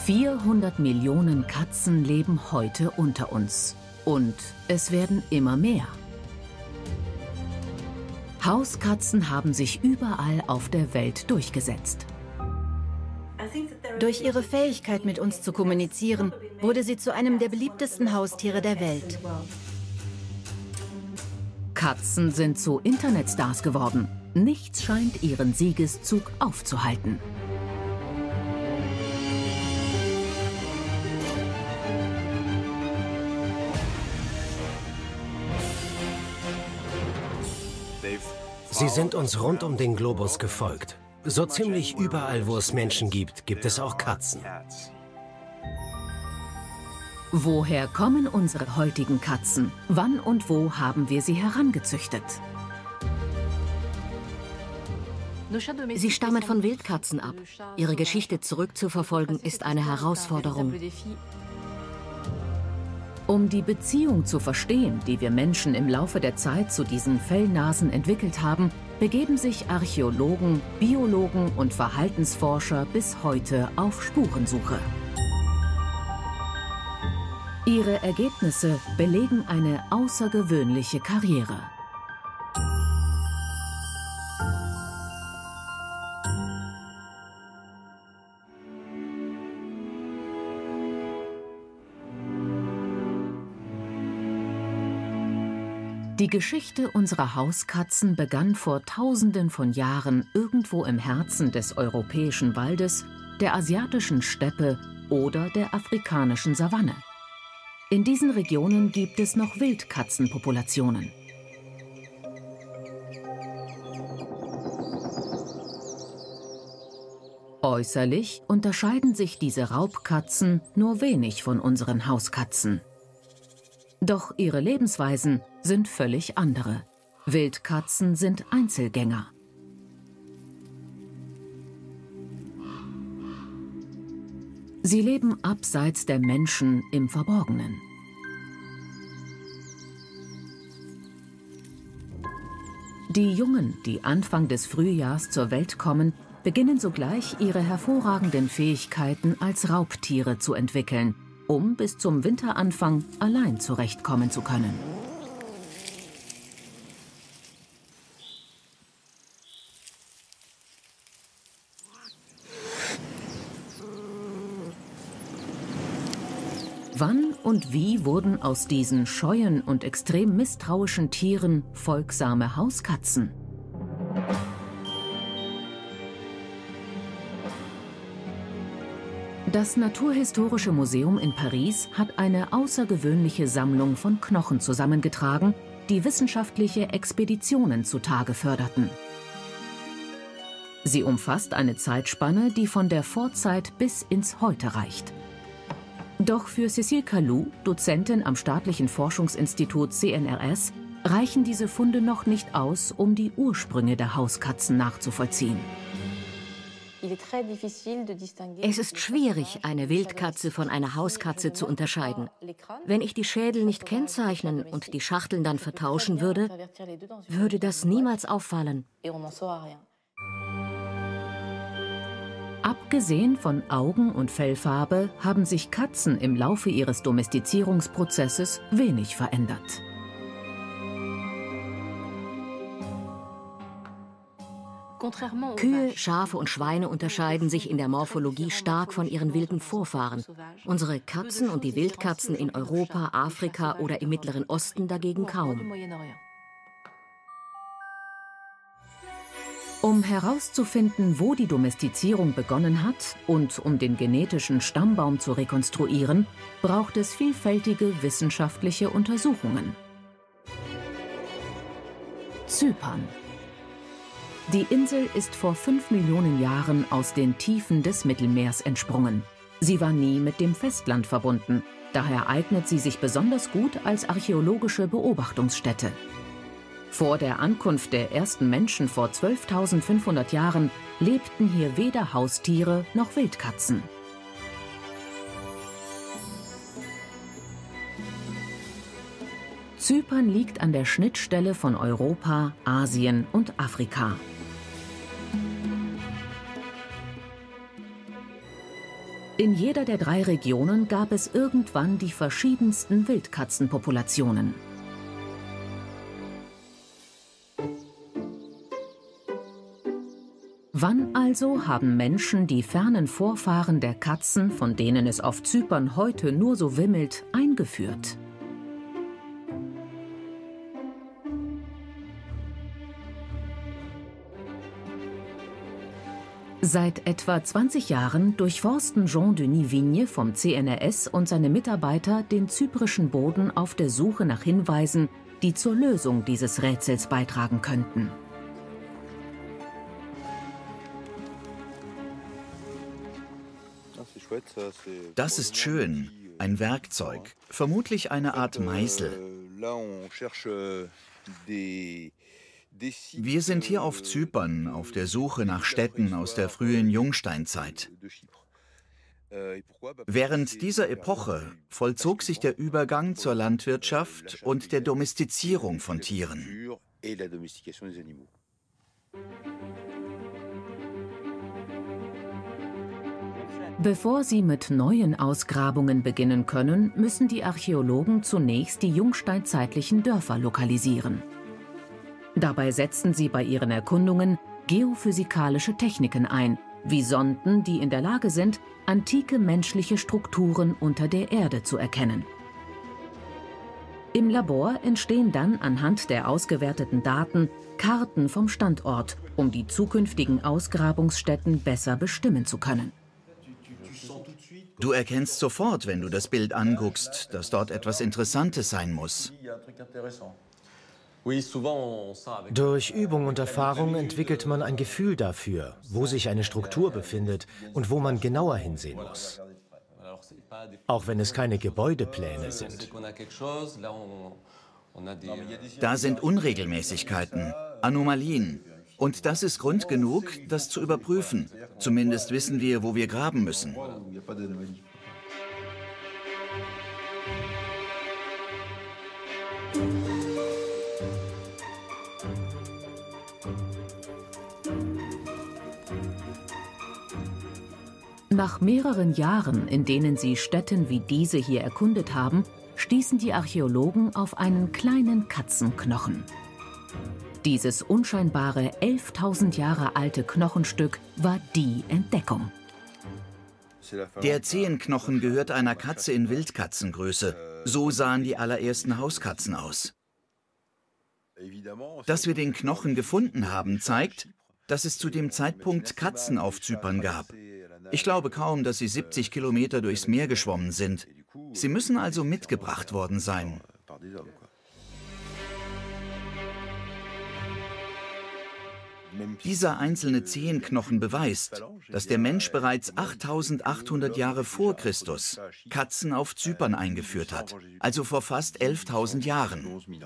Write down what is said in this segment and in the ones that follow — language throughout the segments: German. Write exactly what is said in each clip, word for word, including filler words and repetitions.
vierhundert Millionen Katzen leben heute unter uns. Und es werden immer mehr. Hauskatzen haben sich überall auf der Welt durchgesetzt. Durch ihre Fähigkeit, mit uns zu kommunizieren, wurde sie zu einem der beliebtesten Haustiere der Welt. Katzen sind zu Internetstars geworden. Nichts scheint ihren Siegeszug aufzuhalten. Sie sind uns rund um den Globus gefolgt. So ziemlich überall, wo es Menschen gibt, gibt es auch Katzen. Woher kommen unsere heutigen Katzen? Wann und wo haben wir sie herangezüchtet? Sie stammen von Wildkatzen ab. Ihre Geschichte zurückzuverfolgen ist eine Herausforderung. Um die Beziehung zu verstehen, die wir Menschen im Laufe der Zeit zu diesen Fellnasen entwickelt haben, begeben sich Archäologen, Biologen und Verhaltensforscher bis heute auf Spurensuche. Ihre Ergebnisse belegen eine außergewöhnliche Karriere. Die Geschichte unserer Hauskatzen begann vor Tausenden von Jahren irgendwo im Herzen des europäischen Waldes, der asiatischen Steppe oder der afrikanischen Savanne. In diesen Regionen gibt es noch Wildkatzenpopulationen. Äußerlich unterscheiden sich diese Raubkatzen nur wenig von unseren Hauskatzen. Doch ihre Lebensweisen sind völlig andere. Wildkatzen sind Einzelgänger. Sie leben abseits der Menschen im Verborgenen. Die Jungen, die Anfang des Frühjahrs zur Welt kommen, beginnen sogleich ihre hervorragenden Fähigkeiten als Raubtiere zu entwickeln, um bis zum Winteranfang allein zurechtkommen zu können. Wann und wie wurden aus diesen scheuen und extrem misstrauischen Tieren folgsame Hauskatzen? Das Naturhistorische Museum in Paris hat eine außergewöhnliche Sammlung von Knochen zusammengetragen, die wissenschaftliche Expeditionen zutage förderten. Sie umfasst eine Zeitspanne, die von der Vorzeit bis ins Heute reicht. Doch für Cécile Callou, Dozentin am Staatlichen Forschungsinstitut C N R S, reichen diese Funde noch nicht aus, um die Ursprünge der Hauskatzen nachzuvollziehen. Es ist schwierig, eine Wildkatze von einer Hauskatze zu unterscheiden. Wenn ich die Schädel nicht kennzeichnen und die Schachteln dann vertauschen würde, würde das niemals auffallen. Abgesehen von Augen- und Fellfarbe haben sich Katzen im Laufe ihres Domestizierungsprozesses wenig verändert. Kühe, Schafe und Schweine unterscheiden sich in der Morphologie stark von ihren wilden Vorfahren. Unsere Katzen und die Wildkatzen in Europa, Afrika oder im Mittleren Osten dagegen kaum. Um herauszufinden, wo die Domestizierung begonnen hat und um den genetischen Stammbaum zu rekonstruieren, braucht es vielfältige wissenschaftliche Untersuchungen. Zypern. Die Insel ist vor fünf Millionen Jahren aus den Tiefen des Mittelmeers entsprungen. Sie war nie mit dem Festland verbunden, daher eignet sie sich besonders gut als archäologische Beobachtungsstätte. Vor der Ankunft der ersten Menschen vor zwölftausendfünfhundert Jahren lebten hier weder Haustiere noch Wildkatzen. Zypern liegt an der Schnittstelle von Europa, Asien und Afrika. In jeder der drei Regionen gab es irgendwann die verschiedensten Wildkatzenpopulationen. Wann also haben Menschen die fernen Vorfahren der Katzen, von denen es auf Zypern heute nur so wimmelt, eingeführt? Seit etwa zwanzig Jahren durchforsten Jean-Denis Vigne vom C N R S und seine Mitarbeiter den zyprischen Boden auf der Suche nach Hinweisen, die zur Lösung dieses Rätsels beitragen könnten. Das ist schön, ein Werkzeug, vermutlich eine Art Meißel. Wir sind hier auf Zypern auf der Suche nach Städten aus der frühen Jungsteinzeit. Während dieser Epoche vollzog sich der Übergang zur Landwirtschaft und der Domestizierung von Tieren. Bevor sie mit neuen Ausgrabungen beginnen können, müssen die Archäologen zunächst die jungsteinzeitlichen Dörfer lokalisieren. Dabei setzen sie bei ihren Erkundungen geophysikalische Techniken ein, wie Sonden, die in der Lage sind, antike menschliche Strukturen unter der Erde zu erkennen. Im Labor entstehen dann anhand der ausgewerteten Daten Karten vom Standort, um die zukünftigen Ausgrabungsstätten besser bestimmen zu können. Du erkennst sofort, wenn du das Bild anguckst, dass dort etwas Interessantes sein muss. Durch Übung und Erfahrung entwickelt man ein Gefühl dafür, wo sich eine Struktur befindet und wo man genauer hinsehen muss. Auch wenn es keine Gebäudepläne sind. Da sind Unregelmäßigkeiten, Anomalien. Und das ist Grund genug, das zu überprüfen. Zumindest wissen wir, wo wir graben müssen. Nach mehreren Jahren, in denen sie Stätten wie diese hier erkundet haben, stießen die Archäologen auf einen kleinen Katzenknochen. Dieses unscheinbare elftausend Jahre alte Knochenstück war die Entdeckung. Der Zehenknochen gehört einer Katze in Wildkatzengröße. So sahen die allerersten Hauskatzen aus. Dass wir den Knochen gefunden haben, zeigt, dass es zu dem Zeitpunkt Katzen auf Zypern gab. Ich glaube kaum, dass sie siebzig Kilometer durchs Meer geschwommen sind. Sie müssen also mitgebracht worden sein. Dieser einzelne Zehenknochen beweist, dass der Mensch bereits achttausendachthundert Jahre vor Christus Katzen auf Zypern eingeführt hat, also vor fast elftausend Jahren.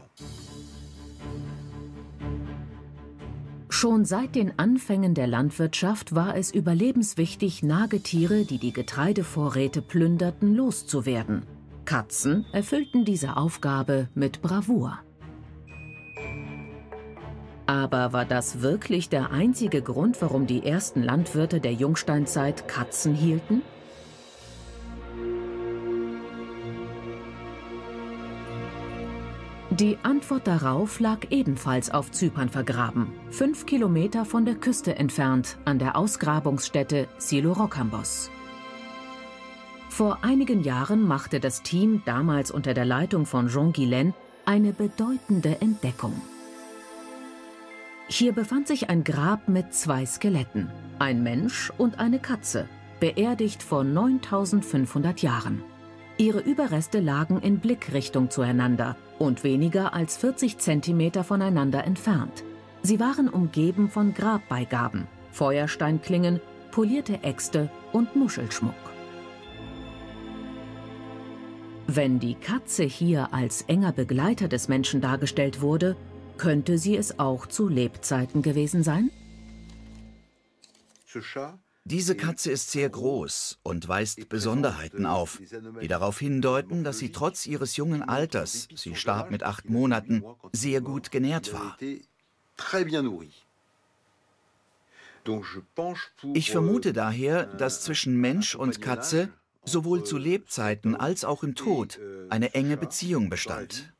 Schon seit den Anfängen der Landwirtschaft war es überlebenswichtig, Nagetiere, die die Getreidevorräte plünderten, loszuwerden. Katzen erfüllten diese Aufgabe mit Bravour. Aber war das wirklich der einzige Grund, warum die ersten Landwirte der Jungsteinzeit Katzen hielten? Die Antwort darauf lag ebenfalls auf Zypern vergraben, fünf Kilometer von der Küste entfernt, an der Ausgrabungsstätte Psilorokambos. Vor einigen Jahren machte das Team, damals unter der Leitung von Jean Guillain, eine bedeutende Entdeckung. Hier befand sich ein Grab mit zwei Skeletten, ein Mensch und eine Katze, beerdigt vor neuntausendfünfhundert Jahren. Ihre Überreste lagen in Blickrichtung zueinander und weniger als vierzig Zentimeter voneinander entfernt. Sie waren umgeben von Grabbeigaben, Feuersteinklingen, polierte Äxte und Muschelschmuck. Wenn die Katze hier als enger Begleiter des Menschen dargestellt wurde, könnte sie es auch zu Lebzeiten gewesen sein? Diese Katze ist sehr groß und weist Besonderheiten auf, die darauf hindeuten, dass sie trotz ihres jungen Alters, sie starb mit acht Monaten, sehr gut genährt war. Ich vermute daher, dass zwischen Mensch und Katze sowohl zu Lebzeiten als auch im Tod eine enge Beziehung bestand.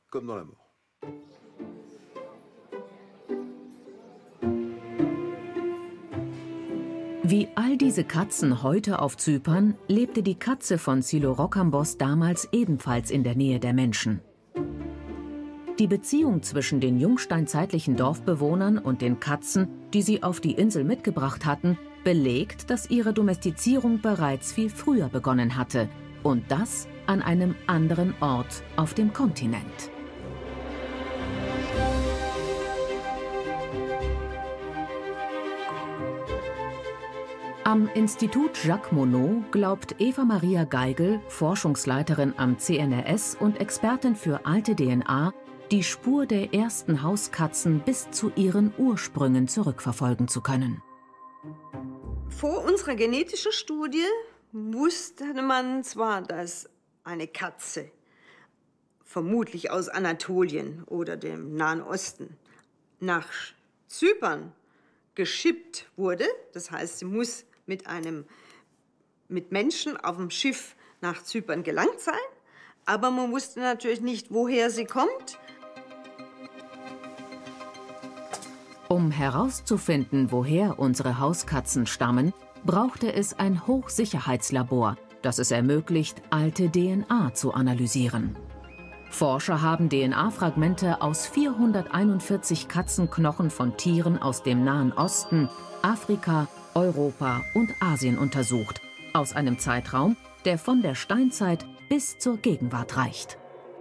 Wie all diese Katzen heute auf Zypern, lebte die Katze von Psilorokambos damals ebenfalls in der Nähe der Menschen. Die Beziehung zwischen den jungsteinzeitlichen Dorfbewohnern und den Katzen, die sie auf die Insel mitgebracht hatten, belegt, dass ihre Domestizierung bereits viel früher begonnen hatte, und das an einem anderen Ort auf dem Kontinent. Am Institut Jacques Monod glaubt Eva Maria Geigel, Forschungsleiterin am C N R S und Expertin für alte D N A, die Spur der ersten Hauskatzen bis zu ihren Ursprüngen zurückverfolgen zu können. Vor unserer genetischen Studie wusste man zwar, dass eine Katze vermutlich aus Anatolien oder dem Nahen Osten nach Zypern geschippt wurde. Das heißt, sie muss mit einem mit Menschen auf dem Schiff nach Zypern gelangt sein. Aber man wusste natürlich nicht, woher sie kommt. Um herauszufinden, woher unsere Hauskatzen stammen, brauchte es ein Hochsicherheitslabor, das es ermöglicht, alte D N A zu analysieren. Forscher haben D N A-Fragmente aus vierhunderteinundvierzig Katzenknochen von Tieren aus dem Nahen Osten, Afrika, Europa und Asien untersucht, aus einem Zeitraum, der von der Steinzeit bis zur Gegenwart reicht.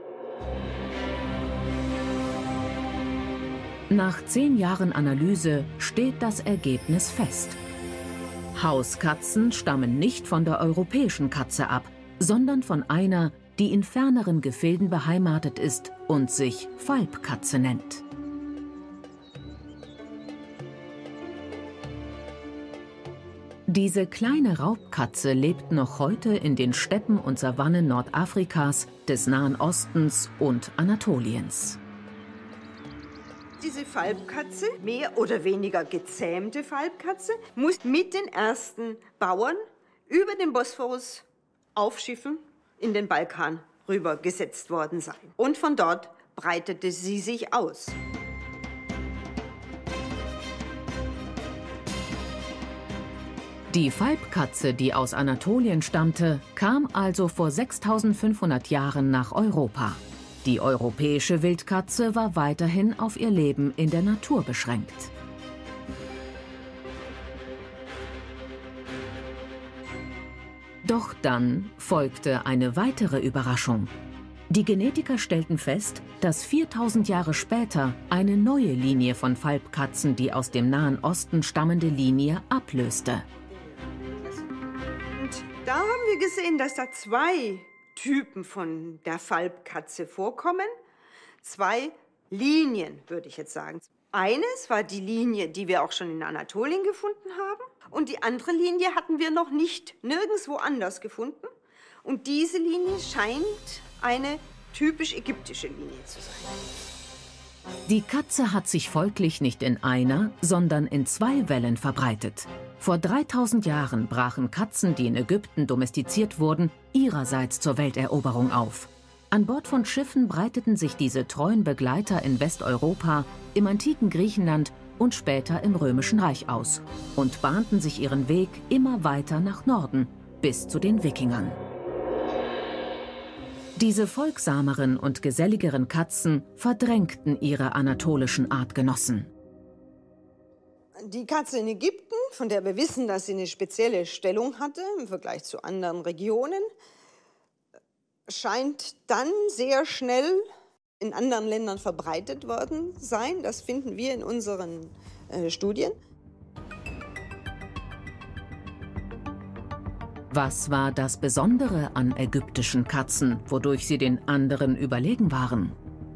Nach zehn Jahren Analyse steht das Ergebnis fest. Hauskatzen stammen nicht von der europäischen Katze ab, sondern von einer, die in ferneren Gefilden beheimatet ist und sich Falbkatze nennt. Diese kleine Raubkatze lebt noch heute in den Steppen und Savannen Nordafrikas, des Nahen Ostens und Anatoliens. Diese Falbkatze, mehr oder weniger gezähmte Falbkatze, muss mit den ersten Bauern über den Bosporus auf Schiffen in den Balkan rübergesetzt worden sein. Und von dort breitete sie sich aus. Die Falbkatze, die aus Anatolien stammte, kam also vor sechstausendfünfhundert Jahren nach Europa. Die europäische Wildkatze war weiterhin auf ihr Leben in der Natur beschränkt. Doch dann folgte eine weitere Überraschung. Die Genetiker stellten fest, dass viertausend Jahre später eine neue Linie von Falbkatzen die aus dem Nahen Osten stammende Linie ablöste. Und da haben wir gesehen, dass da zwei Typen von der Falbkatze vorkommen. Zwei Linien, würde ich jetzt sagen. Eines war die Linie, die wir auch schon in Anatolien gefunden haben. Und die andere Linie hatten wir noch nicht nirgendwo anders gefunden. Und diese Linie scheint eine typisch ägyptische Linie zu sein. Die Katze hat sich folglich nicht in einer, sondern in zwei Wellen verbreitet. Vor dreitausend Jahren brachen Katzen, die in Ägypten domestiziert wurden, ihrerseits zur Welteroberung auf. An Bord von Schiffen breiteten sich diese treuen Begleiter in Westeuropa, im antiken Griechenland und später im Römischen Reich aus und bahnten sich ihren Weg immer weiter nach Norden, bis zu den Wikingern. Diese folgsameren und geselligeren Katzen verdrängten ihre anatolischen Artgenossen. Die Katze in Ägypten, von der wir wissen, dass sie eine spezielle Stellung hatte im Vergleich zu anderen Regionen, scheint dann sehr schnell in anderen Ländern verbreitet worden sein. Das finden wir in unseren äh, Studien. Was war das Besondere an ägyptischen Katzen, wodurch sie den anderen überlegen waren?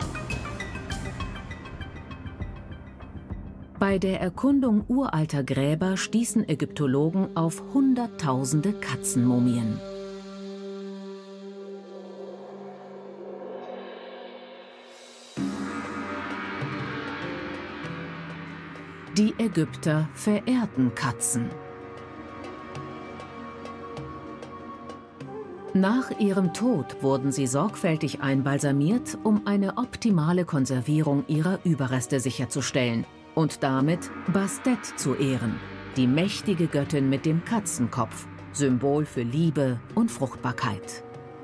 Bei der Erkundung uralter Gräber stießen Ägyptologen auf Hunderttausende Katzenmumien. Die Ägypter verehrten Katzen. Nach ihrem Tod wurden sie sorgfältig einbalsamiert, um eine optimale Konservierung ihrer Überreste sicherzustellen und damit Bastet zu ehren, die mächtige Göttin mit dem Katzenkopf, Symbol für Liebe und Fruchtbarkeit.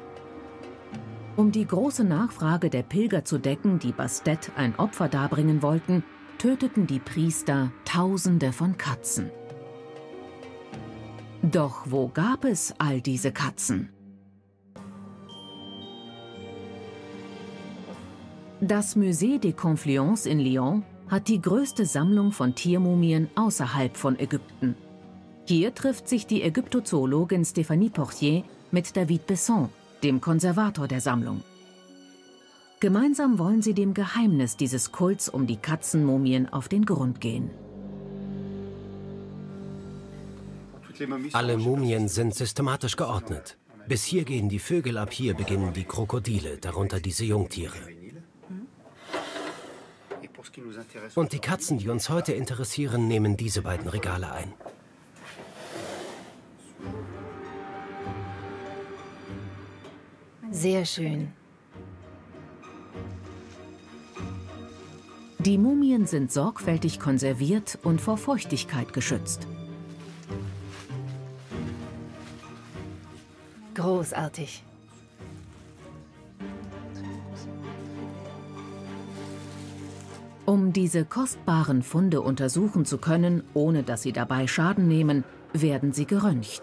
Um die große Nachfrage der Pilger zu decken, die Bastet ein Opfer darbringen wollten, töteten die Priester Tausende von Katzen. Doch wo gab es all diese Katzen? Das Musée des Confluences in Lyon hat die größte Sammlung von Tiermumien außerhalb von Ägypten. Hier trifft sich die Ägyptozoologin Stéphanie Portier mit David Besson, dem Konservator der Sammlung. Gemeinsam wollen sie dem Geheimnis dieses Kults um die Katzenmumien auf den Grund gehen. Alle Mumien sind systematisch geordnet. Bis hier gehen die Vögel, ab hier beginnen die Krokodile, darunter diese Jungtiere. Und die Katzen, die uns heute interessieren, nehmen diese beiden Regale ein. Sehr schön. Die Mumien sind sorgfältig konserviert und vor Feuchtigkeit geschützt. Großartig. Um diese kostbaren Funde untersuchen zu können, ohne dass sie dabei Schaden nehmen, werden sie geröntgt.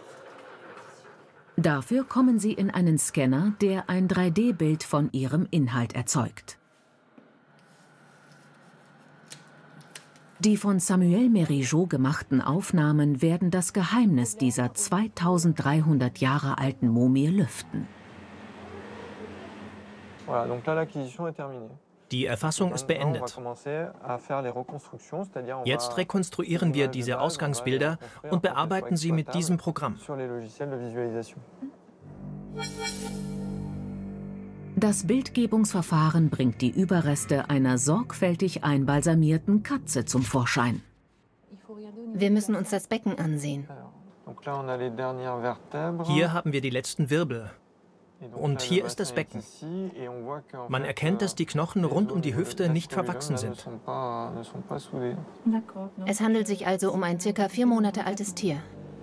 Dafür kommen sie in einen Scanner, der ein drei D Bild von ihrem Inhalt erzeugt. Die von Samuel Merigeau gemachten Aufnahmen werden das Geheimnis dieser zweitausenddreihundert Jahre alten Mumie lüften. Die Erfassung ist beendet. Jetzt rekonstruieren wir diese Ausgangsbilder und bearbeiten sie mit diesem Programm. Das Bildgebungsverfahren bringt die Überreste einer sorgfältig einbalsamierten Katze zum Vorschein. Wir müssen uns das Becken ansehen. Hier haben wir die letzten Wirbel. Und hier ist das Becken. Man erkennt, dass die Knochen rund um die Hüfte nicht verwachsen sind. Es handelt sich also um ein circa vier Monate altes Tier.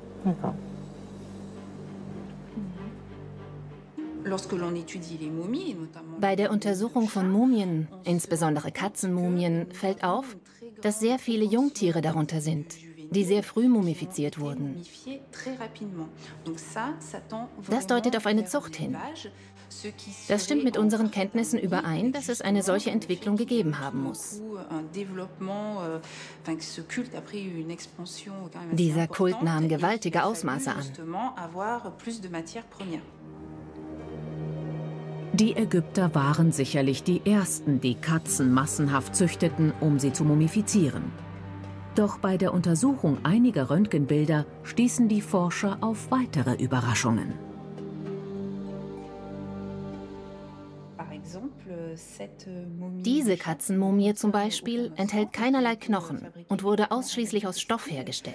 Bei der Untersuchung von Mumien, insbesondere Katzenmumien, fällt auf, dass sehr viele Jungtiere darunter sind, die sehr früh mumifiziert wurden. Das deutet auf eine Zucht hin. Das stimmt mit unseren Kenntnissen überein, dass es eine solche Entwicklung gegeben haben muss. Dieser Kult nahm gewaltige Ausmaße an. Die Ägypter waren sicherlich die Ersten, die Katzen massenhaft züchteten, um sie zu mumifizieren. Doch bei der Untersuchung einiger Röntgenbilder stießen die Forscher auf weitere Überraschungen. Diese Katzenmumie zum Beispiel enthält keinerlei Knochen und wurde ausschließlich aus Stoff hergestellt.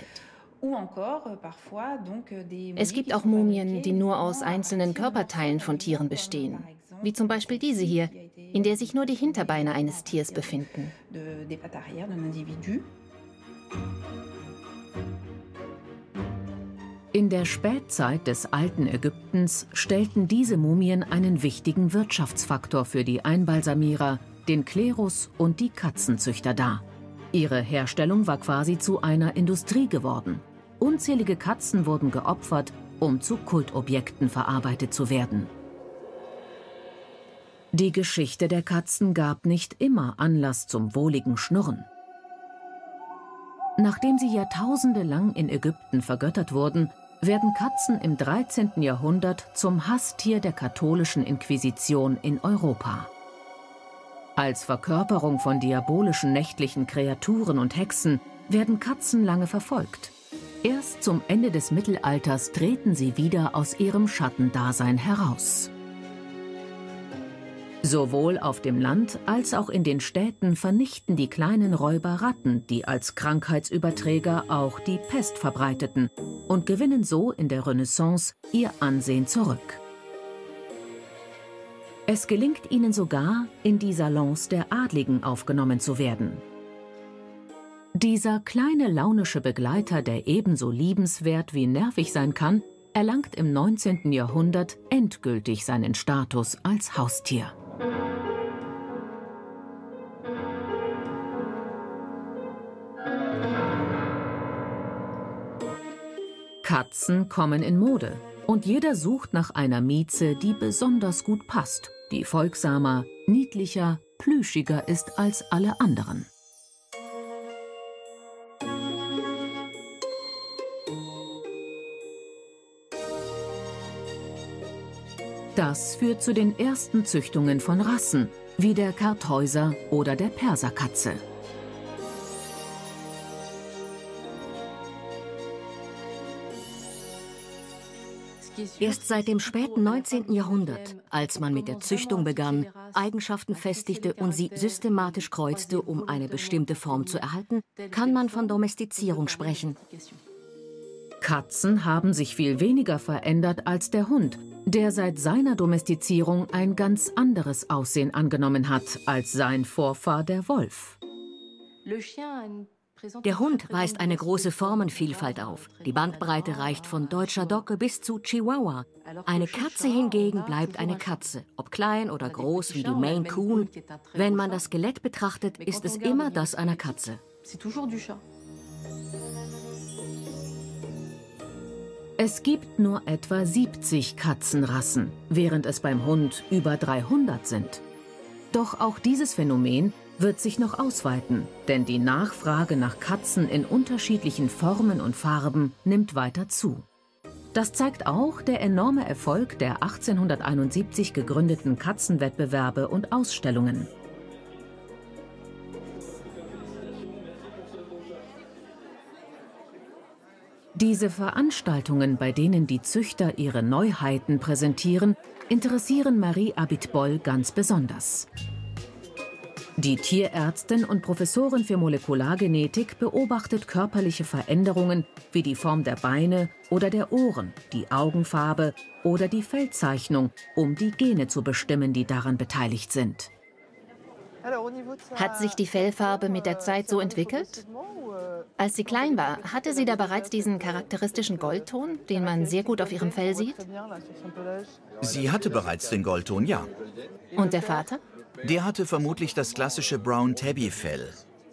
Es gibt auch Mumien, die nur aus einzelnen Körperteilen von Tieren bestehen, wie zum Beispiel diese hier, in der sich nur die Hinterbeine eines Tiers befinden. In der Spätzeit des alten Ägyptens stellten diese Mumien einen wichtigen Wirtschaftsfaktor für die Einbalsamierer, den Klerus und die Katzenzüchter dar. Ihre Herstellung war quasi zu einer Industrie geworden. Unzählige Katzen wurden geopfert, um zu Kultobjekten verarbeitet zu werden. Die Geschichte der Katzen gab nicht immer Anlass zum wohligen Schnurren. Nachdem sie Jahrtausende lang in Ägypten vergöttert wurden, werden Katzen im dreizehnten Jahrhundert zum Hasstier der katholischen Inquisition in Europa. Als Verkörperung von diabolischen nächtlichen Kreaturen und Hexen werden Katzen lange verfolgt. Erst zum Ende des Mittelalters treten sie wieder aus ihrem Schattendasein heraus. Sowohl auf dem Land als auch in den Städten vernichten die kleinen Räuber Ratten, die als Krankheitsüberträger auch die Pest verbreiteten, und gewinnen so in der Renaissance ihr Ansehen zurück. Es gelingt ihnen sogar, in die Salons der Adligen aufgenommen zu werden. Dieser kleine launische Begleiter, der ebenso liebenswert wie nervig sein kann, erlangt im neunzehnten Jahrhundert endgültig seinen Status als Haustier. Katzen kommen in Mode und jeder sucht nach einer Mieze, die besonders gut passt, die folgsamer, niedlicher, plüschiger ist als alle anderen. Das führt zu den ersten Züchtungen von Rassen, wie der Kartäuser oder der Perserkatze. Erst seit dem späten neunzehnten Jahrhundert, als man mit der Züchtung begann, Eigenschaften festigte und sie systematisch kreuzte, um eine bestimmte Form zu erhalten, kann man von Domestizierung sprechen. Katzen haben sich viel weniger verändert als der Hund, der seit seiner Domestizierung ein ganz anderes Aussehen angenommen hat als sein Vorfahr der Wolf. Der Hund weist eine große Formenvielfalt auf. Die Bandbreite reicht von deutscher Dogge bis zu Chihuahua. Eine Katze hingegen bleibt eine Katze, ob klein oder groß wie die Maine Coon. Wenn man das Skelett betrachtet, ist es immer das einer Katze. Es gibt nur etwa siebzig Katzenrassen, während es beim Hund über dreihundert sind. Doch auch dieses Phänomen wird sich noch ausweiten, denn die Nachfrage nach Katzen in unterschiedlichen Formen und Farben nimmt weiter zu. Das zeigt auch der enorme Erfolg der achtzehnhunderteinundsiebzig gegründeten Katzenwettbewerbe und Ausstellungen. Diese Veranstaltungen, bei denen die Züchter ihre Neuheiten präsentieren, interessieren Marie Abitbol ganz besonders. Die Tierärztin und Professorin für Molekulargenetik beobachtet körperliche Veränderungen wie die Form der Beine oder der Ohren, die Augenfarbe oder die Fellzeichnung, um die Gene zu bestimmen, die daran beteiligt sind. Hat sich die Fellfarbe mit der Zeit so entwickelt? Als sie klein war, hatte sie da bereits diesen charakteristischen Goldton, den man sehr gut auf ihrem Fell sieht? Sie hatte bereits den Goldton, ja. Und der Vater? Der hatte vermutlich das klassische Brown Tabby-Fell.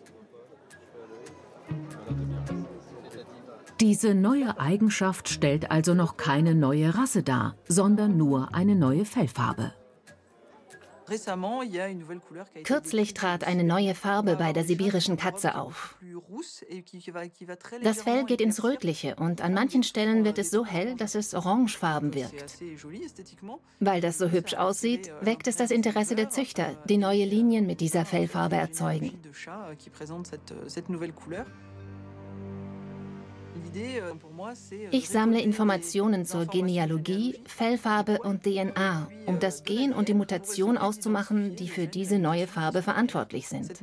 Diese neue Eigenschaft stellt also noch keine neue Rasse dar, sondern nur eine neue Fellfarbe. Kürzlich trat eine neue Farbe bei der sibirischen Katze auf. Das Fell geht ins Rötliche und an manchen Stellen wird es so hell, dass es orangefarben wirkt. Weil das so hübsch aussieht, weckt es das Interesse der Züchter, die neue Linien mit dieser Fellfarbe erzeugen. Ich sammle Informationen zur Genealogie, Fellfarbe und D N A, um das Gen und die Mutation auszumachen, die für diese neue Farbe verantwortlich sind.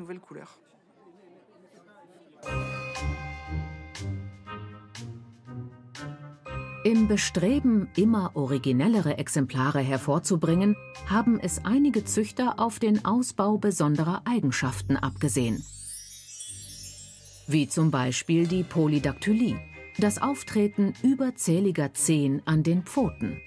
Im Bestreben, immer originellere Exemplare hervorzubringen, haben es einige Züchter auf den Ausbau besonderer Eigenschaften abgesehen. Wie zum Beispiel die Polydaktylie, das Auftreten überzähliger Zehen an den Pfoten.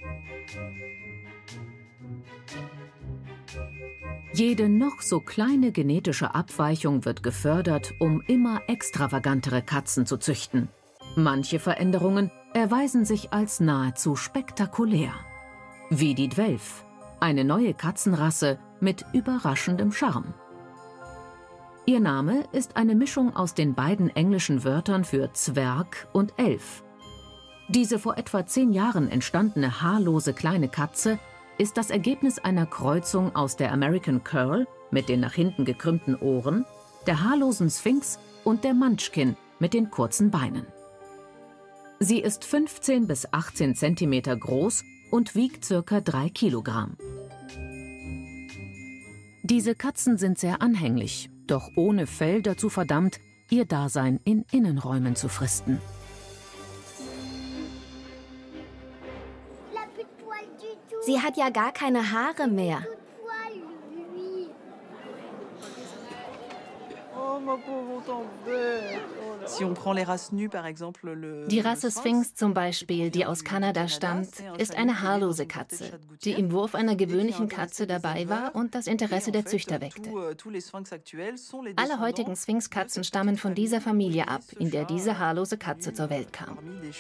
Jede noch so kleine genetische Abweichung wird gefördert, um immer extravagantere Katzen zu züchten. Manche Veränderungen erweisen sich als nahezu spektakulär. Wie die Dwelf, eine neue Katzenrasse mit überraschendem Charme. Ihr Name ist eine Mischung aus den beiden englischen Wörtern für Zwerg und Elf. Diese vor etwa zehn Jahren entstandene haarlose kleine Katze ist das Ergebnis einer Kreuzung aus der American Curl mit den nach hinten gekrümmten Ohren, der haarlosen Sphinx und der Munchkin mit den kurzen Beinen. Sie ist fünfzehn bis achtzehn Zentimeter groß und wiegt circa drei Kilogramm. Diese Katzen sind sehr anhänglich, doch ohne Fell dazu verdammt, ihr Dasein in Innenräumen zu fristen. Sie hat ja gar keine Haare mehr. Die Rasse Sphinx zum Beispiel, die aus Kanada stammt, ist eine haarlose Katze, die im Wurf einer gewöhnlichen Katze dabei war und das Interesse der Züchter weckte. Alle heutigen Sphinx-Katzen stammen von dieser Familie ab, in der diese haarlose Katze zur Welt kam.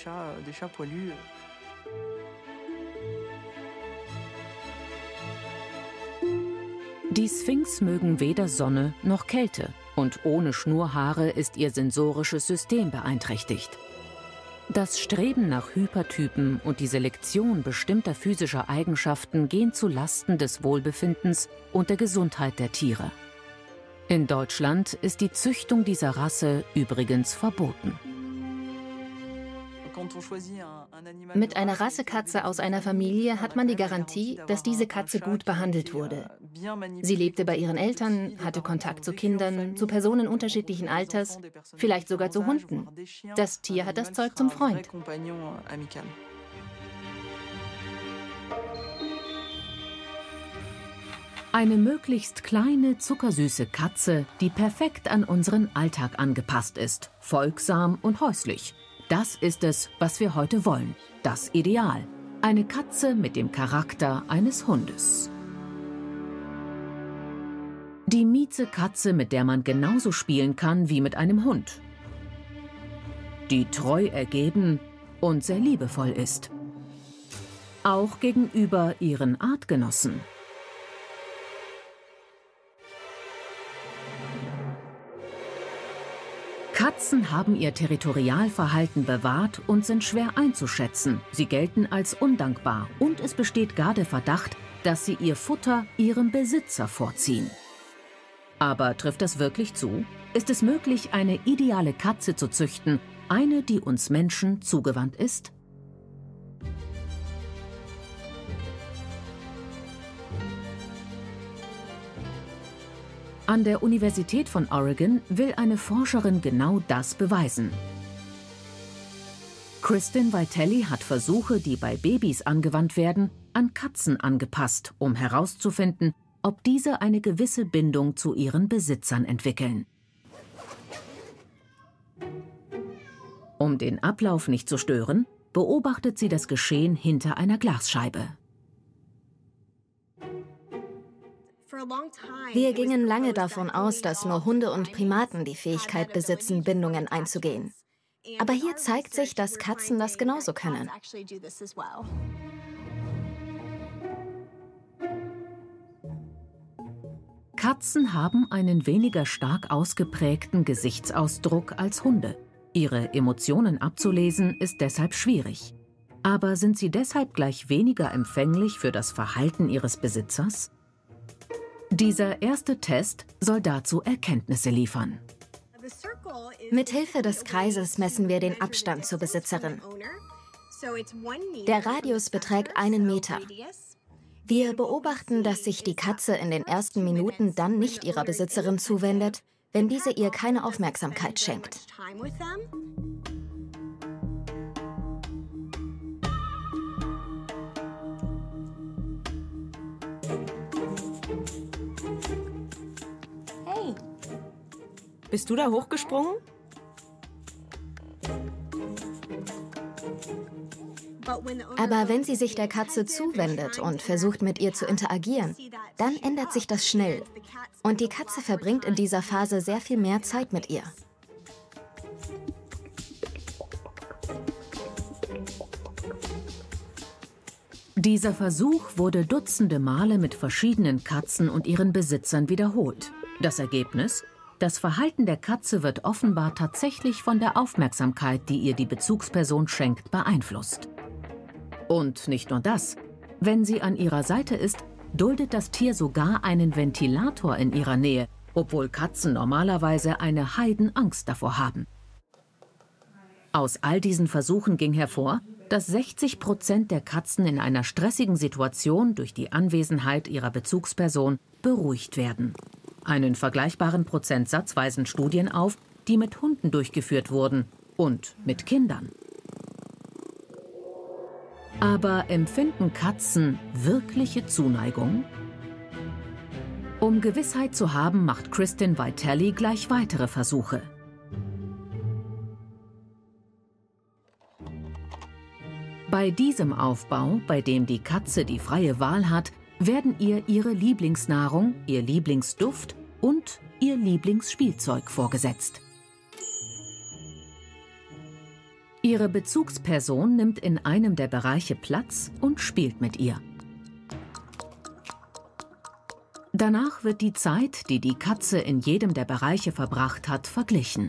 Die Sphinx mögen weder Sonne noch Kälte und ohne Schnurhaare ist ihr sensorisches System beeinträchtigt. Das Streben nach Hypertypen und die Selektion bestimmter physischer Eigenschaften gehen zu Lasten des Wohlbefindens und der Gesundheit der Tiere. In Deutschland ist die Züchtung dieser Rasse übrigens verboten. Mit einer Rassekatze aus einer Familie hat man die Garantie, dass diese Katze gut behandelt wurde. Sie lebte bei ihren Eltern, hatte Kontakt zu Kindern, zu Personen unterschiedlichen Alters, vielleicht sogar zu Hunden. Das Tier hat das Zeug zum Freund. Eine möglichst kleine, zuckersüße Katze, die perfekt an unseren Alltag angepasst ist, folgsam und häuslich. Das ist es, was wir heute wollen. Das Ideal. Eine Katze mit dem Charakter eines Hundes. Die Miezekatze, mit der man genauso spielen kann wie mit einem Hund. Die treu ergeben und sehr liebevoll ist. Auch gegenüber ihren Artgenossen. Katzen haben ihr Territorialverhalten bewahrt und sind schwer einzuschätzen. Sie gelten als undankbar und es besteht gar der Verdacht, dass sie ihr Futter ihrem Besitzer vorziehen. Aber trifft das wirklich zu? Ist es möglich, eine ideale Katze zu züchten, eine, die uns Menschen zugewandt ist? An der Universität von Oregon will eine Forscherin genau das beweisen. Kristin Vitelli hat Versuche, die bei Babys angewandt werden, an Katzen angepasst, um herauszufinden, ob diese eine gewisse Bindung zu ihren Besitzern entwickeln. Um den Ablauf nicht zu stören, beobachtet sie das Geschehen hinter einer Glasscheibe. Wir gingen lange davon aus, dass nur Hunde und Primaten die Fähigkeit besitzen, Bindungen einzugehen. Aber hier zeigt sich, dass Katzen das genauso können. Katzen haben einen weniger stark ausgeprägten Gesichtsausdruck als Hunde. Ihre Emotionen abzulesen ist deshalb schwierig. Aber sind sie deshalb gleich weniger empfänglich für das Verhalten ihres Besitzers? Dieser erste Test soll dazu Erkenntnisse liefern. Mithilfe des Kreises messen wir den Abstand zur Besitzerin. Der Radius beträgt einen Meter. Wir beobachten, dass sich die Katze in den ersten Minuten dann nicht ihrer Besitzerin zuwendet, wenn diese ihr keine Aufmerksamkeit schenkt. Hey, bist du da hochgesprungen? Aber wenn sie sich der Katze zuwendet und versucht, mit ihr zu interagieren, dann ändert sich das schnell. Und die Katze verbringt in dieser Phase sehr viel mehr Zeit mit ihr. Dieser Versuch wurde dutzende Male mit verschiedenen Katzen und ihren Besitzern wiederholt. Das Ergebnis? Das Verhalten der Katze wird offenbar tatsächlich von der Aufmerksamkeit, die ihr die Bezugsperson schenkt, beeinflusst. Und nicht nur das. Wenn sie an ihrer Seite ist, duldet das Tier sogar einen Ventilator in ihrer Nähe, obwohl Katzen normalerweise eine Heidenangst davor haben. Aus all diesen Versuchen ging hervor, dass sechzig Prozent der Katzen in einer stressigen Situation durch die Anwesenheit ihrer Bezugsperson beruhigt werden. Einen vergleichbaren Prozentsatz weisen Studien auf, die mit Hunden durchgeführt wurden und mit Kindern. Aber empfinden Katzen wirkliche Zuneigung? Um Gewissheit zu haben, macht Kristin Vitale gleich weitere Versuche. Bei diesem Aufbau, bei dem die Katze die freie Wahl hat, werden ihr ihre Lieblingsnahrung, ihr Lieblingsduft und ihr Lieblingsspielzeug vorgesetzt. Ihre Bezugsperson nimmt in einem der Bereiche Platz und spielt mit ihr. Danach wird die Zeit, die die Katze in jedem der Bereiche verbracht hat, verglichen.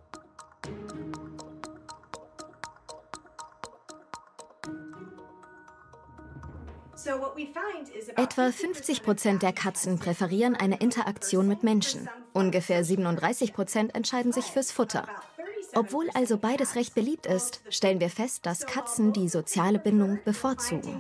Etwa fünfzig Prozent der Katzen präferieren eine Interaktion mit Menschen. Ungefähr siebenunddreißig Prozent entscheiden sich fürs Futter. Obwohl also beides recht beliebt ist, stellen wir fest, dass Katzen die soziale Bindung bevorzugen.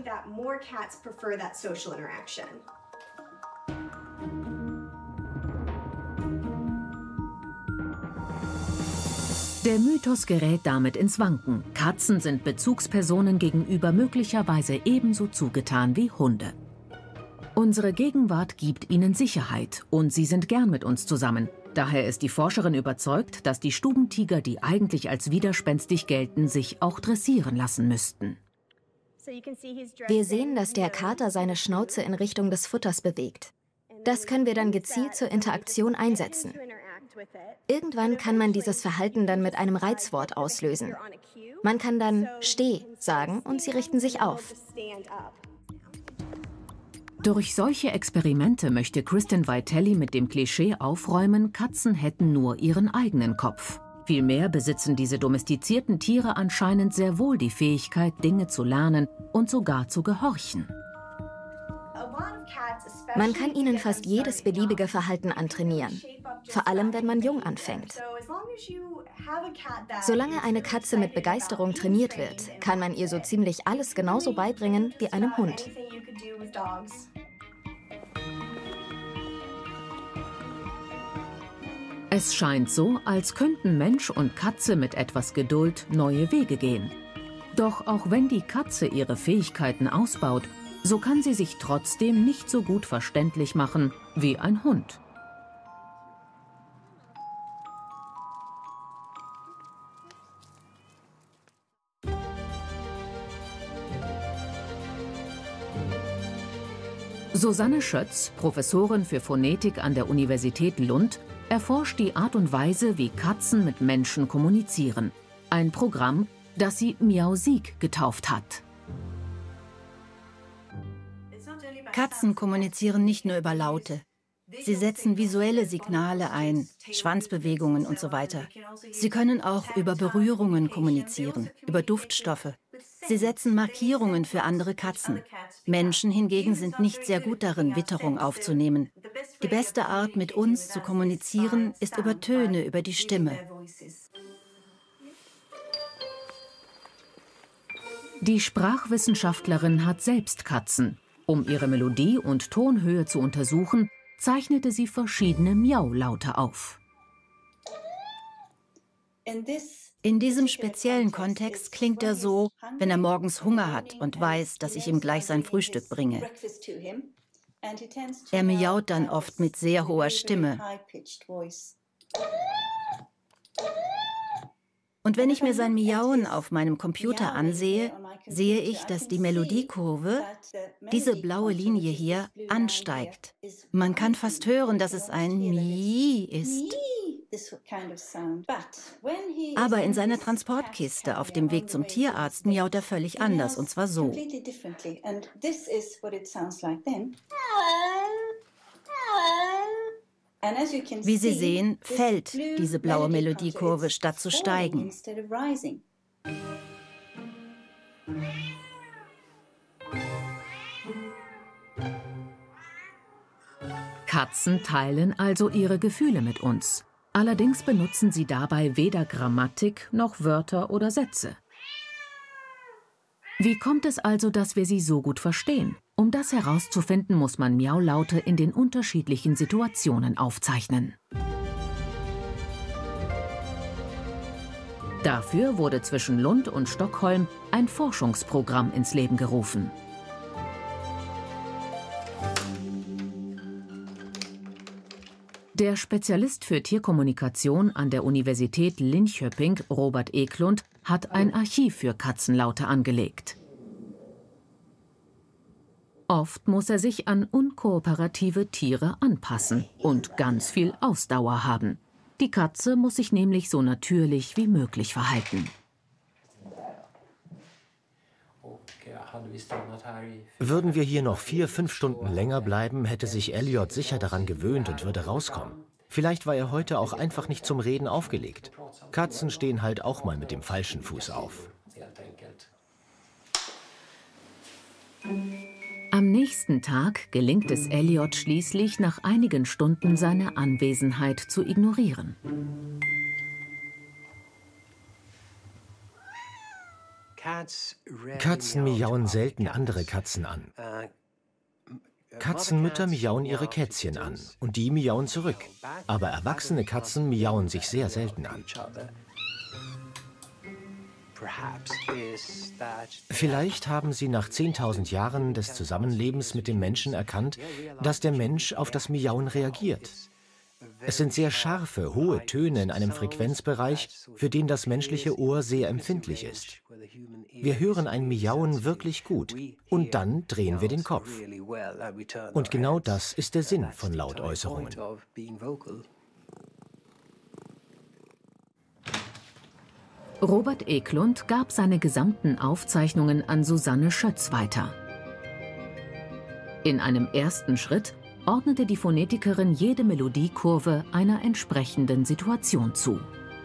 Der Mythos gerät damit ins Wanken. Katzen sind Bezugspersonen gegenüber möglicherweise ebenso zugetan wie Hunde. Unsere Gegenwart gibt ihnen Sicherheit und sie sind gern mit uns zusammen. Daher ist die Forscherin überzeugt, dass die Stubentiger, die eigentlich als widerspenstig gelten, sich auch dressieren lassen müssten. Wir sehen, dass der Kater seine Schnauze in Richtung des Futters bewegt. Das können wir dann gezielt zur Interaktion einsetzen. Irgendwann kann man dieses Verhalten dann mit einem Reizwort auslösen. Man kann dann „Steh" sagen und sie richten sich auf. Durch solche Experimente möchte Kristin Vitale mit dem Klischee aufräumen, Katzen hätten nur ihren eigenen Kopf. Vielmehr besitzen diese domestizierten Tiere anscheinend sehr wohl die Fähigkeit, Dinge zu lernen und sogar zu gehorchen. Man kann ihnen fast jedes beliebige Verhalten antrainieren, vor allem wenn man jung anfängt. Solange eine Katze mit Begeisterung trainiert wird, kann man ihr so ziemlich alles genauso beibringen wie einem Hund. Es scheint so, als könnten Mensch und Katze mit etwas Geduld neue Wege gehen. Doch auch wenn die Katze ihre Fähigkeiten ausbaut, so kann sie sich trotzdem nicht so gut verständlich machen wie ein Hund. Susanne Schötz, Professorin für Phonetik an der Universität Lund, erforscht die Art und Weise, wie Katzen mit Menschen kommunizieren. Ein Programm, das sie Miausik getauft hat. Katzen kommunizieren nicht nur über Laute. Sie setzen visuelle Signale ein, Schwanzbewegungen und so weiter. Sie können auch über Berührungen kommunizieren, über Duftstoffe. Sie setzen Markierungen für andere Katzen. Menschen hingegen sind nicht sehr gut darin, Witterung aufzunehmen. Die beste Art, mit uns zu kommunizieren, ist über Töne, über die Stimme. Die Sprachwissenschaftlerin hat selbst Katzen. Um ihre Melodie und Tonhöhe zu untersuchen, zeichnete sie verschiedene Miaulaute auf. In diesem speziellen Kontext klingt er so, wenn er morgens Hunger hat und weiß, dass ich ihm gleich sein Frühstück bringe. Er miaut dann oft mit sehr hoher Stimme. Und wenn ich mir sein Miauen auf meinem Computer ansehe, sehe ich, dass die Melodiekurve, diese blaue Linie hier, ansteigt. Man kann fast hören, dass es ein Mi ist. Aber in seiner Transportkiste auf dem Weg zum Tierarzt miaut er völlig anders, und zwar so. Wie Sie sehen, fällt diese blaue Melodiekurve, statt zu steigen. Katzen teilen also ihre Gefühle mit uns. Allerdings benutzen sie dabei weder Grammatik noch Wörter oder Sätze. Wie kommt es also, dass wir sie so gut verstehen? Um das herauszufinden, muss man Miaulaute in den unterschiedlichen Situationen aufzeichnen. Dafür wurde zwischen Lund und Stockholm ein Forschungsprogramm ins Leben gerufen. Der Spezialist für Tierkommunikation an der Universität Linköping, Robert Eklund, hat ein Archiv für Katzenlaute angelegt. Oft muss er sich an unkooperative Tiere anpassen und ganz viel Ausdauer haben. Die Katze muss sich nämlich so natürlich wie möglich verhalten. Würden wir hier noch vier, fünf Stunden länger bleiben, hätte sich Elliot sicher daran gewöhnt und würde rauskommen. Vielleicht war er heute auch einfach nicht zum Reden aufgelegt. Katzen stehen halt auch mal mit dem falschen Fuß auf. Am nächsten Tag gelingt es Elliot schließlich, nach einigen Stunden seine Anwesenheit zu ignorieren. Katzen miauen selten andere Katzen an. Katzenmütter miauen ihre Kätzchen an und die miauen zurück. Aber erwachsene Katzen miauen sich sehr selten an. Vielleicht haben sie nach zehntausend Jahren des Zusammenlebens mit dem Menschen erkannt, dass der Mensch auf das Miauen reagiert. Es sind sehr scharfe, hohe Töne in einem Frequenzbereich, für den das menschliche Ohr sehr empfindlich ist. Wir hören ein Miauen wirklich gut und dann drehen wir den Kopf. Und genau das ist der Sinn von Lautäußerungen. Robert Eklund gab seine gesamten Aufzeichnungen an Susanne Schötz weiter. In einem ersten Schritt ordnete die Phonetikerin jede Melodiekurve einer entsprechenden Situation zu.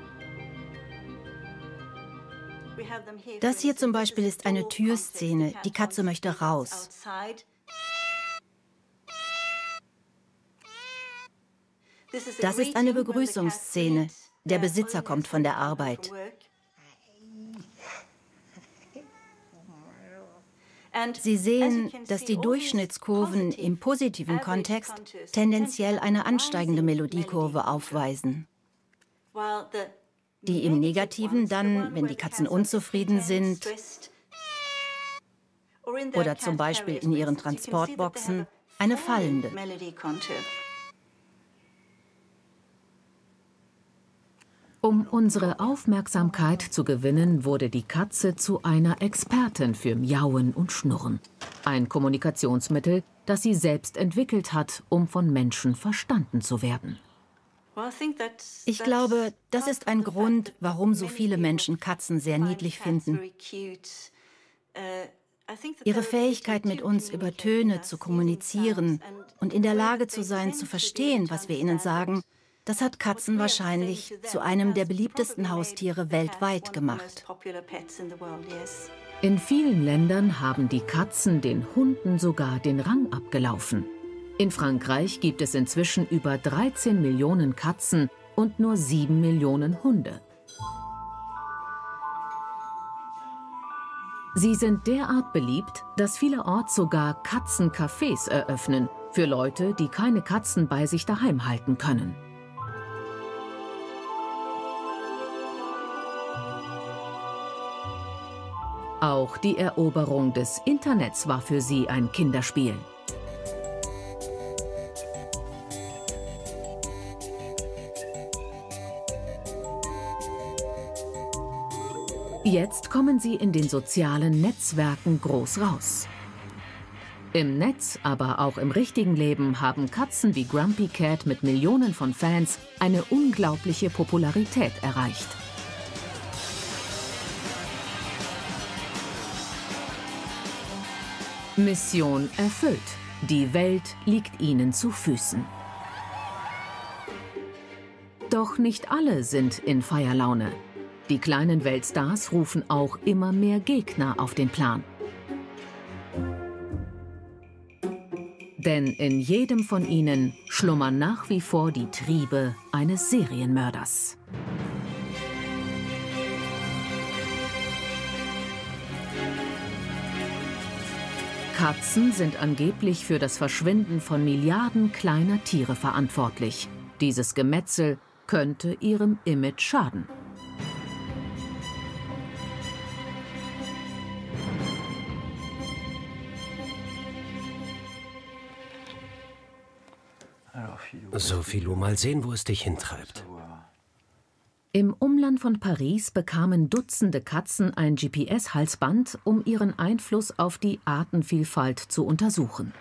Das hier zum Beispiel ist eine Türszene. Die Katze möchte raus. Das ist eine Begrüßungsszene. Der Besitzer kommt von der Arbeit. Sie sehen, dass die Durchschnittskurven im positiven Kontext tendenziell eine ansteigende Melodiekurve aufweisen. Die im negativen dann, wenn die Katzen unzufrieden sind oder zum Beispiel in ihren Transportboxen, eine fallende. Um unsere Aufmerksamkeit zu gewinnen, wurde die Katze zu einer Expertin für Miauen und Schnurren. Ein Kommunikationsmittel, das sie selbst entwickelt hat, um von Menschen verstanden zu werden. Ich glaube, das ist ein Grund, warum so viele Menschen Katzen sehr niedlich finden. Ihre Fähigkeit, mit uns über Töne zu kommunizieren und in der Lage zu sein, zu verstehen, was wir ihnen sagen, das hat Katzen wahrscheinlich zu einem der beliebtesten Haustiere weltweit gemacht. In vielen Ländern haben die Katzen den Hunden sogar den Rang abgelaufen. In Frankreich gibt es inzwischen über dreizehn Millionen Katzen und nur sieben Millionen Hunde. Sie sind derart beliebt, dass vielerorts sogar Katzencafés eröffnen für Leute, die keine Katzen bei sich daheim halten können. Auch die Eroberung des Internets war für sie ein Kinderspiel. Jetzt kommen sie in den sozialen Netzwerken groß raus. Im Netz, aber auch im richtigen Leben haben Katzen wie Grumpy Cat mit Millionen von Fans eine unglaubliche Popularität erreicht. Mission erfüllt. Die Welt liegt ihnen zu Füßen. Doch nicht alle sind in Feierlaune. Die kleinen Weltstars rufen auch immer mehr Gegner auf den Plan. Denn in jedem von ihnen schlummern nach wie vor die Triebe eines Serienmörders. Katzen sind angeblich für das Verschwinden von Milliarden kleiner Tiere verantwortlich. Dieses Gemetzel könnte ihrem Image schaden. So, Philou, mal sehen, wo es dich hintreibt. Im Umland von Paris bekamen Dutzende Katzen ein G P S-Halsband, um ihren Einfluss auf die Artenvielfalt zu untersuchen.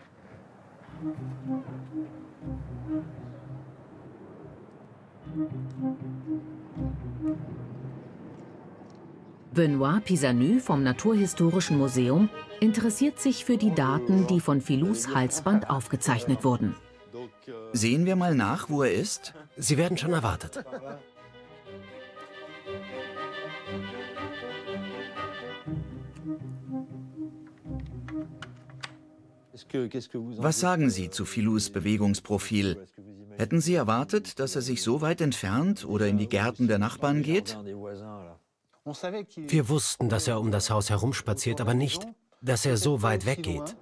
Benoît Pisanu vom Naturhistorischen Museum interessiert sich für die Daten, die von Philous Halsband aufgezeichnet wurden. Sehen wir mal nach, wo er ist? Sie werden schon erwartet. Was sagen Sie zu Philous Bewegungsprofil? Hätten Sie erwartet, dass er sich so weit entfernt oder in die Gärten der Nachbarn geht? Wir wussten, dass er um das Haus herumspaziert, aber nicht, dass er so weit weggeht.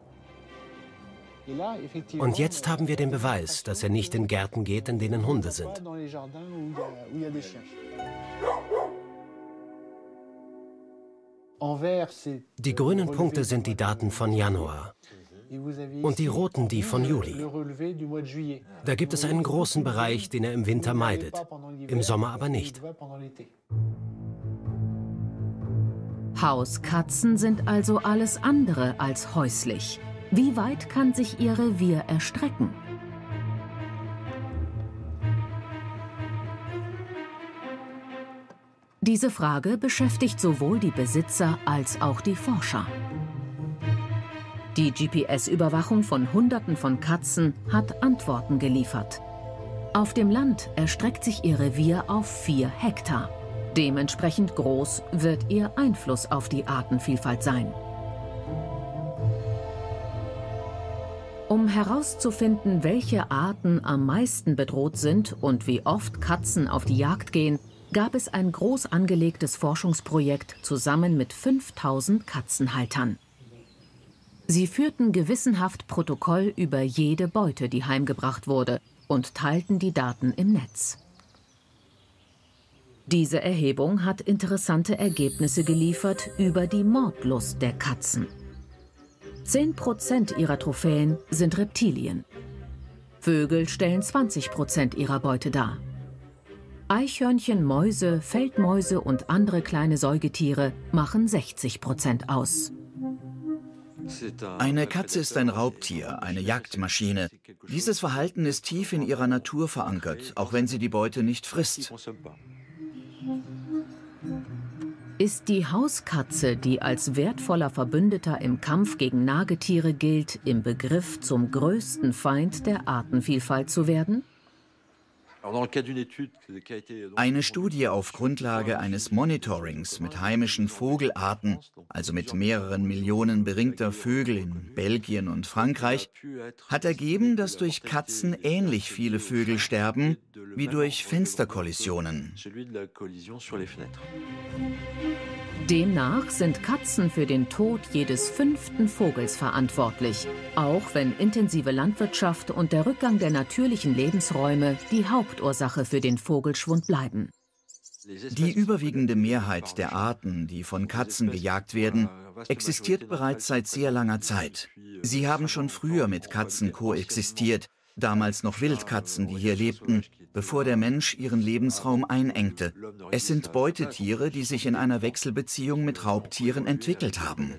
Und jetzt haben wir den Beweis, dass er nicht in Gärten geht, in denen Hunde sind. Die grünen Punkte sind die Daten von Januar und die roten die von Juli. Da gibt es einen großen Bereich, den er im Winter meidet, im Sommer aber nicht. Hauskatzen sind also alles andere als häuslich. Wie weit kann sich ihr Revier erstrecken? Diese Frage beschäftigt sowohl die Besitzer als auch die Forscher. Die G P S-Überwachung von Hunderten von Katzen hat Antworten geliefert. Auf dem Land erstreckt sich ihr Revier auf vier Hektar. Dementsprechend groß wird ihr Einfluss auf die Artenvielfalt sein. Um herauszufinden, welche Arten am meisten bedroht sind und wie oft Katzen auf die Jagd gehen, gab es ein groß angelegtes Forschungsprojekt zusammen mit fünftausend Katzenhaltern. Sie führten gewissenhaft Protokoll über jede Beute, die heimgebracht wurde, und teilten die Daten im Netz. Diese Erhebung hat interessante Ergebnisse geliefert über die Mordlust der Katzen. Zehn Prozent ihrer Trophäen sind Reptilien. Vögel stellen zwanzig Prozent ihrer Beute dar. Eichhörnchen, Mäuse, Feldmäuse und andere kleine Säugetiere machen sechzig Prozent aus. Eine Katze ist ein Raubtier, eine Jagdmaschine. Dieses Verhalten ist tief in ihrer Natur verankert, auch wenn sie die Beute nicht frisst. Ist die Hauskatze, die als wertvoller Verbündeter im Kampf gegen Nagetiere gilt, im Begriff, zum größten Feind der Artenvielfalt zu werden? Eine Studie auf Grundlage eines Monitorings mit heimischen Vogelarten, also mit mehreren Millionen beringter Vögel in Belgien und Frankreich, hat ergeben, dass durch Katzen ähnlich viele Vögel sterben wie durch Fensterkollisionen. Demnach sind Katzen für den Tod jedes fünften Vogels verantwortlich, auch wenn intensive Landwirtschaft und der Rückgang der natürlichen Lebensräume die Hauptursache für den Vogelschwund bleiben. Die überwiegende Mehrheit der Arten, die von Katzen gejagt werden, existiert bereits seit sehr langer Zeit. Sie haben schon früher mit Katzen koexistiert, damals noch Wildkatzen, die hier lebten, bevor der Mensch ihren Lebensraum einengte. Es sind Beutetiere, die sich in einer Wechselbeziehung mit Raubtieren entwickelt haben.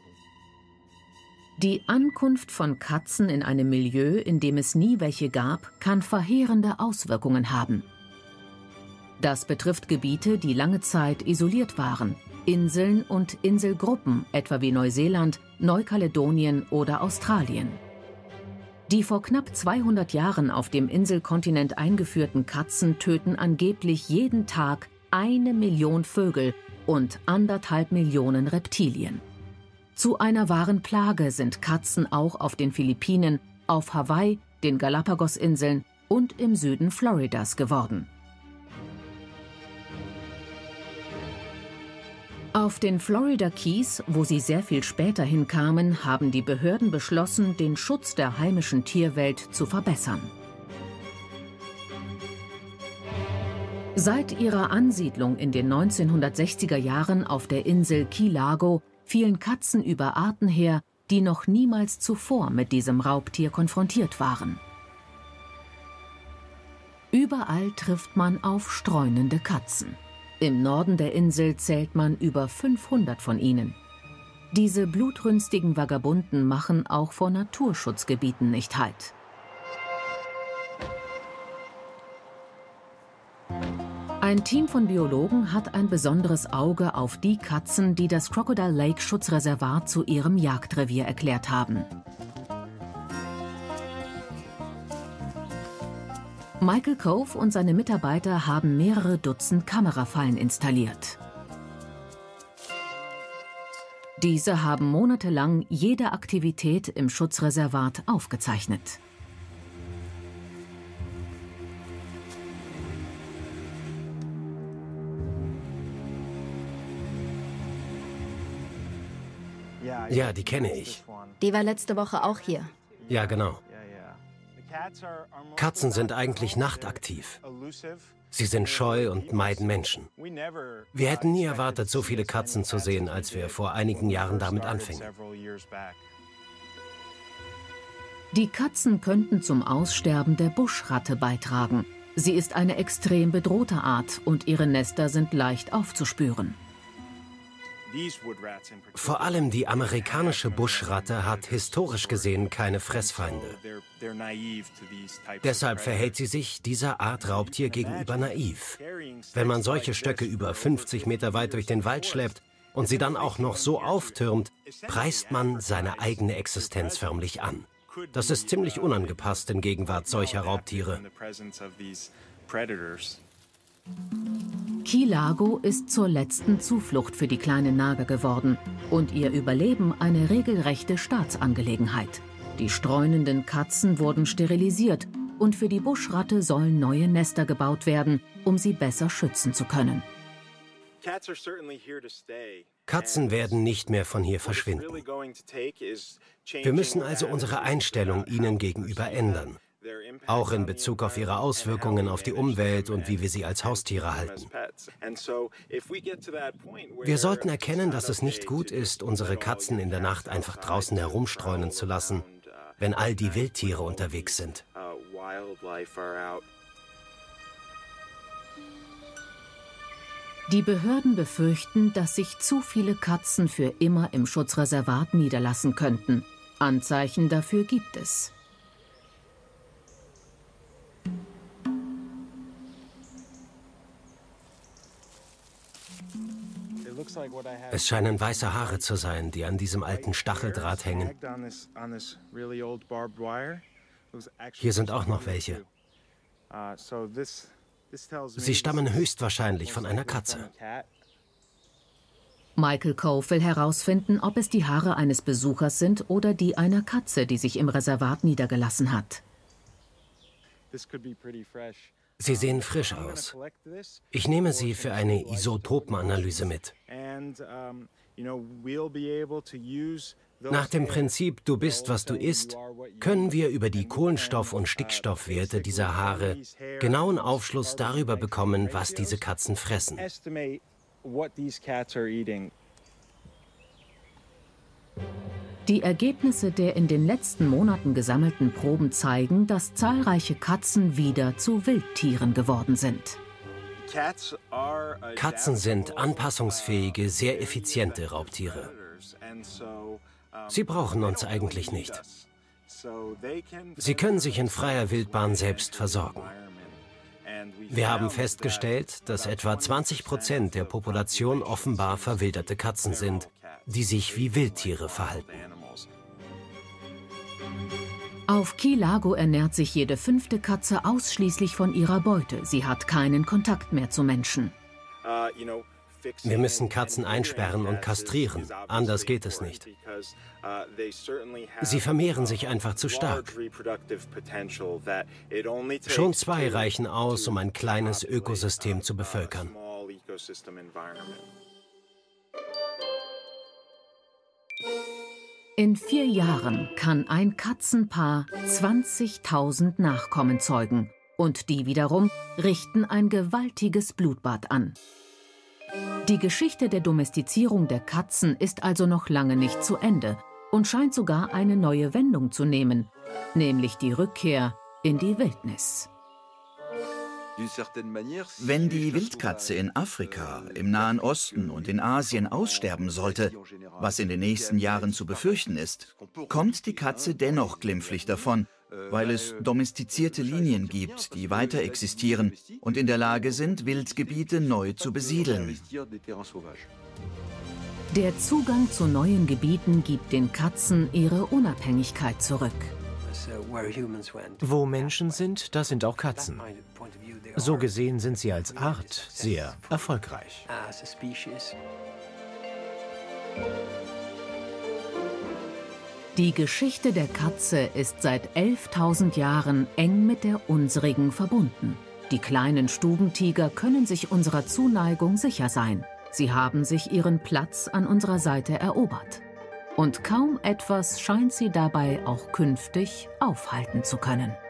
Die Ankunft von Katzen in einem Milieu, in dem es nie welche gab, kann verheerende Auswirkungen haben. Das betrifft Gebiete, die lange Zeit isoliert waren, Inseln und Inselgruppen, etwa wie Neuseeland, Neukaledonien oder Australien. Die vor knapp zweihundert Jahren auf dem Inselkontinent eingeführten Katzen töten angeblich jeden Tag eine Million Vögel und anderthalb Millionen Reptilien. Zu einer wahren Plage sind Katzen auch auf den Philippinen, auf Hawaii, den Galapagos-Inseln und im Süden Floridas geworden. Auf den Florida Keys, wo sie sehr viel später hinkamen, haben die Behörden beschlossen, den Schutz der heimischen Tierwelt zu verbessern. Seit ihrer Ansiedlung in den neunzehnhundertsechziger Jahren auf der Insel Key Largo fielen Katzen über Arten her, die noch niemals zuvor mit diesem Raubtier konfrontiert waren. Überall trifft man auf streunende Katzen. Im Norden der Insel zählt man über fünfhundert von ihnen. Diese blutrünstigen Vagabunden machen auch vor Naturschutzgebieten nicht Halt. Ein Team von Biologen hat ein besonderes Auge auf die Katzen, die das Crocodile Lake Schutzreservat zu ihrem Jagdrevier erklärt haben. Michael Cove und seine Mitarbeiter haben mehrere Dutzend Kamerafallen installiert. Diese haben monatelang jede Aktivität im Schutzreservat aufgezeichnet. Ja, die kenne ich. Die war letzte Woche auch hier. Ja, genau. Katzen sind eigentlich nachtaktiv. Sie sind scheu und meiden Menschen. Wir hätten nie erwartet, so viele Katzen zu sehen, als wir vor einigen Jahren damit anfingen. Die Katzen könnten zum Aussterben der Buschratte beitragen. Sie ist eine extrem bedrohte Art und ihre Nester sind leicht aufzuspüren. Vor allem die amerikanische Buschratte hat historisch gesehen keine Fressfeinde. Deshalb verhält sie sich dieser Art Raubtier gegenüber naiv. Wenn man solche Stöcke über fünfzig Meter weit durch den Wald schleppt und sie dann auch noch so auftürmt, preist man seine eigene Existenz förmlich an. Das ist ziemlich unangepasst in Gegenwart solcher Raubtiere. Key Largo ist zur letzten Zuflucht für die kleinen Nager geworden und ihr Überleben eine regelrechte Staatsangelegenheit. Die streunenden Katzen wurden sterilisiert und für die Buschratte sollen neue Nester gebaut werden, um sie besser schützen zu können. Katzen werden nicht mehr von hier verschwinden. Wir müssen also unsere Einstellung ihnen gegenüber ändern. Auch in Bezug auf ihre Auswirkungen auf die Umwelt und wie wir sie als Haustiere halten. Wir sollten erkennen, dass es nicht gut ist, unsere Katzen in der Nacht einfach draußen herumstreunen zu lassen, wenn all die Wildtiere unterwegs sind. Die Behörden befürchten, dass sich zu viele Katzen für immer im Schutzreservat niederlassen könnten. Anzeichen dafür gibt es. Es scheinen weiße Haare zu sein, die an diesem alten Stacheldraht hängen. Hier sind auch noch welche. Sie stammen höchstwahrscheinlich von einer Katze. Michael Cove will herausfinden, ob es die Haare eines Besuchers sind oder die einer Katze, die sich im Reservat niedergelassen hat. Sie sehen frisch aus. Ich nehme sie für eine Isotopenanalyse mit. Nach dem Prinzip "Du bist, was du isst" können wir über die Kohlenstoff- und Stickstoffwerte dieser Haare genauen Aufschluss darüber bekommen, was diese Katzen fressen. Die Ergebnisse der in den letzten Monaten gesammelten Proben zeigen, dass zahlreiche Katzen wieder zu Wildtieren geworden sind. Katzen sind anpassungsfähige, sehr effiziente Raubtiere. Sie brauchen uns eigentlich nicht. Sie können sich in freier Wildbahn selbst versorgen. Wir haben festgestellt, dass etwa zwanzig Prozent der Population offenbar verwilderte Katzen sind, die sich wie Wildtiere verhalten. Auf Key Largo ernährt sich jede fünfte Katze ausschließlich von ihrer Beute. Sie hat keinen Kontakt mehr zu Menschen. Wir müssen Katzen einsperren und kastrieren, anders geht es nicht. Sie vermehren sich einfach zu stark. Schon zwei reichen aus, um ein kleines Ökosystem zu bevölkern. In vier Jahren kann ein Katzenpaar zwanzigtausend Nachkommen zeugen und die wiederum richten ein gewaltiges Blutbad an. Die Geschichte der Domestizierung der Katzen ist also noch lange nicht zu Ende und scheint sogar eine neue Wendung zu nehmen, nämlich die Rückkehr in die Wildnis. Wenn die Wildkatze in Afrika, im Nahen Osten und in Asien aussterben sollte, was in den nächsten Jahren zu befürchten ist, kommt die Katze dennoch glimpflich davon, weil es domestizierte Linien gibt, die weiter existieren und in der Lage sind, Wildgebiete neu zu besiedeln. Der Zugang zu neuen Gebieten gibt den Katzen ihre Unabhängigkeit zurück. Wo Menschen sind, da sind auch Katzen. So gesehen sind sie als Art sehr erfolgreich. Die Geschichte der Katze ist seit elftausend Jahren eng mit der unsrigen verbunden. Die kleinen Stubentiger können sich unserer Zuneigung sicher sein. Sie haben sich ihren Platz an unserer Seite erobert. Und kaum etwas scheint sie dabei auch künftig aufhalten zu können.